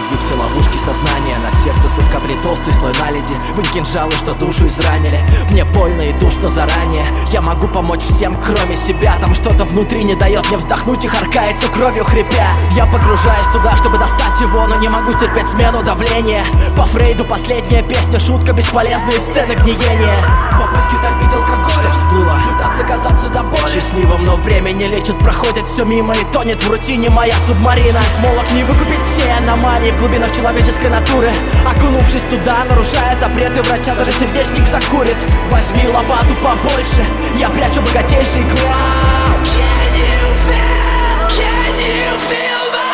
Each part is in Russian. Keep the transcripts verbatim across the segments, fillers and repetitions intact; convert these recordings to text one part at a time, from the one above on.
войди все ловушки сознания. На сердце соскобли толстый слой наледи. Вынь кинжалы, что душу изранили. Мне больно и душно заранее. Я могу помочь всем, кроме себя. Там что-то внутри не дает мне вздохнуть и харкается кровью хрипя. Я погружаюсь туда, чтобы достать его, но не могу стерпеть смену давления. По Фрейду последняя песня, шутка, бесполезные сцены гниения. Попытки топить алкоголь, что всплыло, пытаться казаться до боли счастливым, но время не лечит, проходит все мимо и тонет в рутине моя субмарина. Сейсмолог не выкупит все аномалии в глубинах человеческой натуры. Окунувшись туда, нарушая запреты врача, даже сердечник закурит. Возьми лопату побольше, я прячу богатейший клад. Can you feel, can you feel that?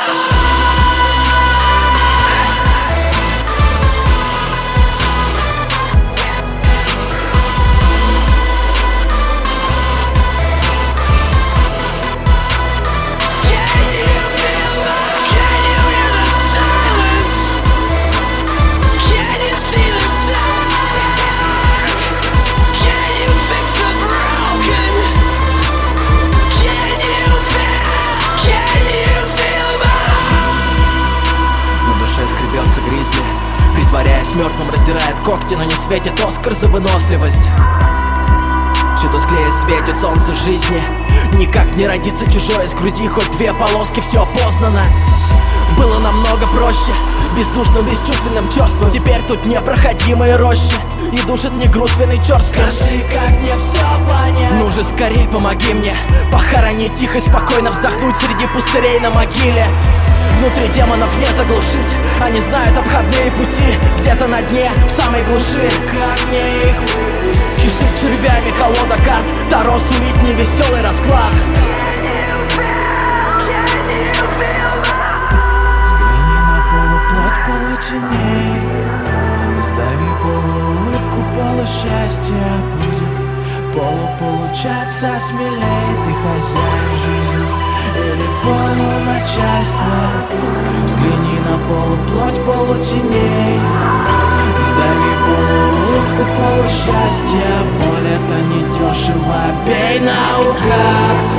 Гризли, притворяясь мертвым, раздирает когти, но не светит Оскар за выносливость. Все тусклее светит солнце жизни. Никак не родится чужое из груди, хоть две полоски, все опознано. Было намного проще, бездушным, бесчувственным, черствым. Теперь тут непроходимые рощи, и душит мне груз вины черствым. Скажи, как мне все понять? Ну же, скорей помоги мне похоронить, тихо, спокойно вздохнуть среди пустырей на могиле. Внутри демонов не заглушить, они знают обходные пути. Где-то на дне, в самой глуши. Как мне их выпустить? Кишит червями колода карт, Таро сулит невеселый расклад. Взгляни на полуплоть, полутеней. Сдави полуулыбку, полусчастья будет. Полу получаться смелей, ты хозяин жизни или полуначальство. Взгляни на полуплоть, полутеней. Сдави полуулыбку, полусчастья. Боль это недешево, бей наугад.